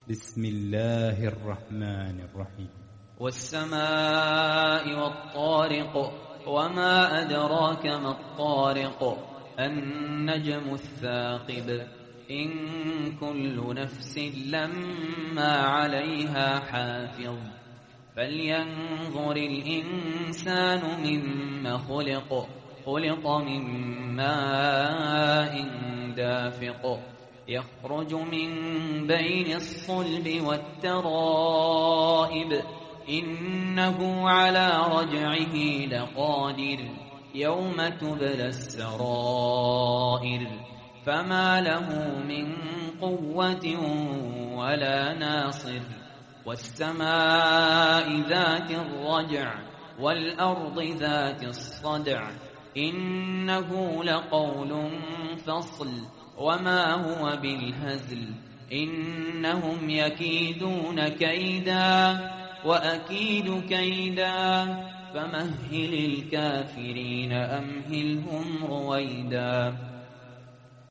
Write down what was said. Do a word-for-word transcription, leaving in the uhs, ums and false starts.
بسم الله الرحمن الرحيم. والسماء والطارق وما أدراك ما الطارق النجم الثاقب إن كل نفس لما عليها حافظ فلينظر الإنسان مما خلق خلق من ماء دافق يخرج من بين الصلب والترائب إنه على رجعه لقادر يوم تبلى السرائر فما له من قوة ولا ناصر والسماء ذات الرجع والأرض ذات الصدع إنه لقول فصل وما هو بالهزل إنهم يكيدون كيدا وأكيد كيدا فمهل الكافرين أمهلهم رويدا.